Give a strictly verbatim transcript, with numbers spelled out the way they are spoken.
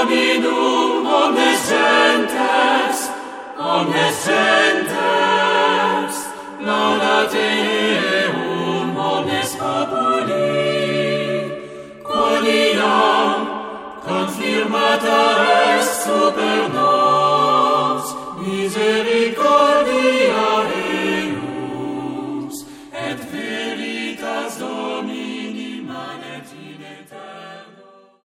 Dominum omnes gentes, omnes gentes, laudat eum omnes populi, quoniam confirmata est super nos misericordia